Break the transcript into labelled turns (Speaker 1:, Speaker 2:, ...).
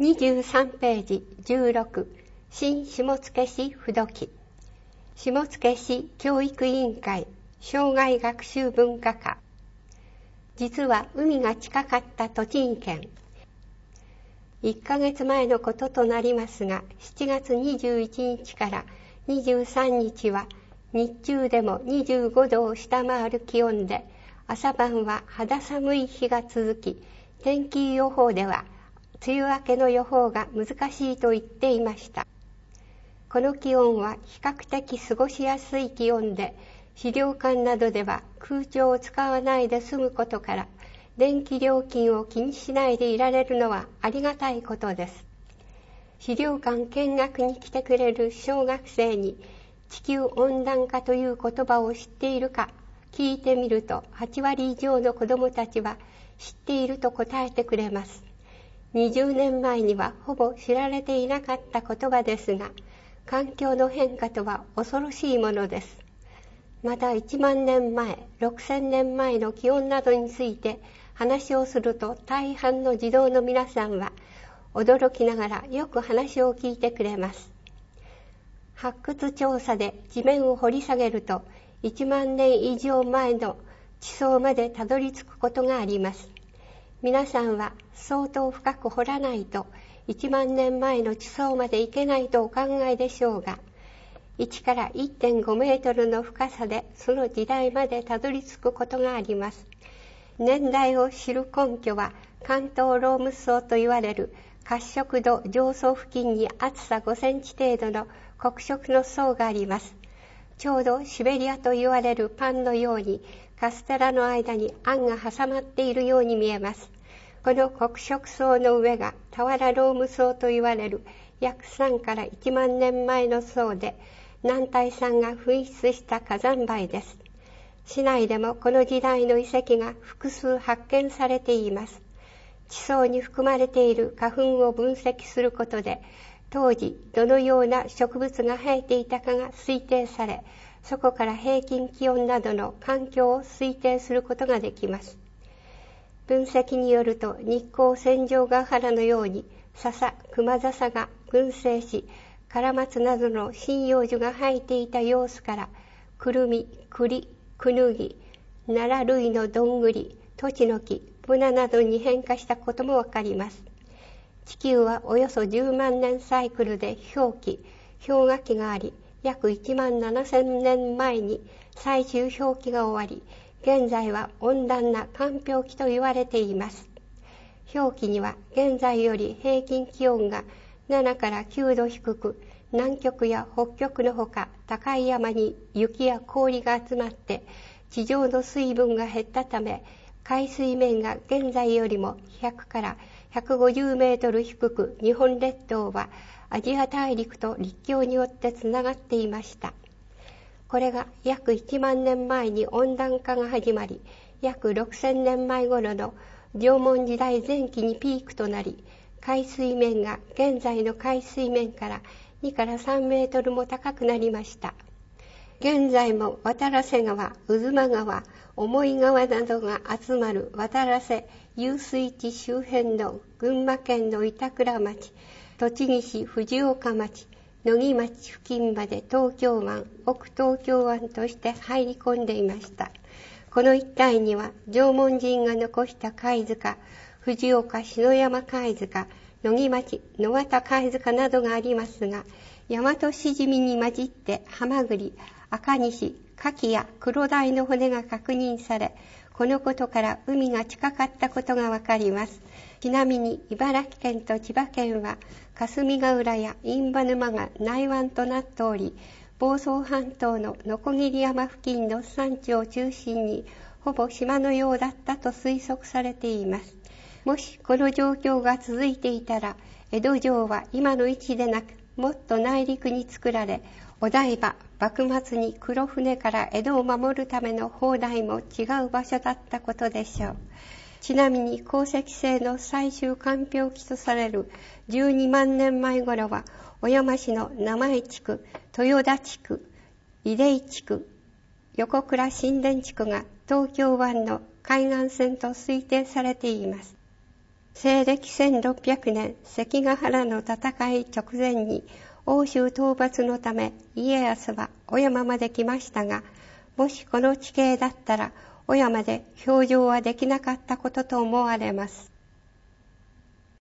Speaker 1: 23ページ16、新下野市不土記。下野市教育委員会生涯学習文化課。実は海が近かった栃木県。1ヶ月前のこととなりますが、7月21日から23日は日中でも25度を下回る気温で、朝晩は肌寒い日が続き、天気予報では梅雨明けの予報が難しいと言っていました。この気温は比較的過ごしやすい気温で、資料館などでは空調を使わないで済むことから、電気料金を気にしないでいられるのはありがたいことです。資料館見学に来てくれる小学生に、地球温暖化という言葉を知っているか聞いてみると、8割以上の子どもたちは知っていると答えてくれます。20年前にはほぼ知られていなかった言葉ですが、環境の変化とは恐ろしいものです。また1万年前、6000年前の気温などについて話をすると、大半の児童の皆さんは驚きながらよく話を聞いてくれます。発掘調査で地面を掘り下げると、1万年以上前の地層までたどり着くことがあります。皆さんは相当深く掘らないと1万年前の地層まで行けないとお考えでしょうが、1から 1.5 メートルの深さでその時代までたどり着くことがあります。年代を知る根拠は、関東ローム層といわれる褐色土上層付近に厚さ5センチ程度の黒色の層があります。ちょうどシベリアといわれるパンのように、カステラの間にあんが挟まっているように見えます。この黒色層の上が俵ローム層といわれる約3から1万年前の層で、男体山が噴出した火山灰です。市内でもこの時代の遺跡が複数発見されています。地層に含まれている花粉を分析することで、当時どのような植物が生えていたかが推定され、そこから平均気温などの環境を推定することができます。分析によると、日光戦場ヶ原のように笹、熊笹が群生し、カラマツなどの針葉樹が生えていた様子から、くるみ、栗、クヌギ、奈良類のどんぐり、トチノキ、ブナなどに変化したこともわかります。地球はおよそ10万年サイクルで氷期、氷河期があり、約1万7000年前に最終氷期が終わり、現在は温暖な間氷期と言われています。氷期には現在より平均気温が7から9度低く、南極や北極のほか高い山に雪や氷が集まって地上の水分が減ったため、海水面が現在よりも100から150メートル低く、日本列島はアジア大陸と陸橋によってつながっていました。これが約1万年前に温暖化が始まり、約6000年前頃の縄文時代前期にピークとなり、海水面が現在の海水面から2から3メートルも高くなりました。現在も渡良瀬川、渦間川、思い川などが集まる渡良瀬遊水地周辺の群馬県の板倉町、栃木市藤岡町、野木町付近まで東京湾、奥東京湾として入り込んでいました。この一帯には縄文人が残した貝塚、藤岡篠山貝塚、野木町野綿貝塚などがありますが、大和しじみに混じってハマグリ、赤西、カキやクロダイの骨が確認され、このことから海が近かったことがわかります。ちなみに茨城県と千葉県は霞ヶ浦や印旛沼が内湾となっており、房総半島の鋸山付近の山地を中心にほぼ島のようだったと推測されています。もしこの状況が続いていたら、江戸城は今の位置でなくもっと内陸に作られ、お台場、幕末に黒船から江戸を守るための砲台も違う場所だったことでしょう。ちなみに鉱石製の最終間氷期とされる12万年前頃は、小山市の名前地区、豊田地区、出井地区、横倉新田地区が東京湾の海岸線と推定されています。 西暦1600年関ヶ原の戦い直前に奥州討伐のため家康は小山まで来ましたが、もしこの地形だったら小山で表情はできなかったことと思われます。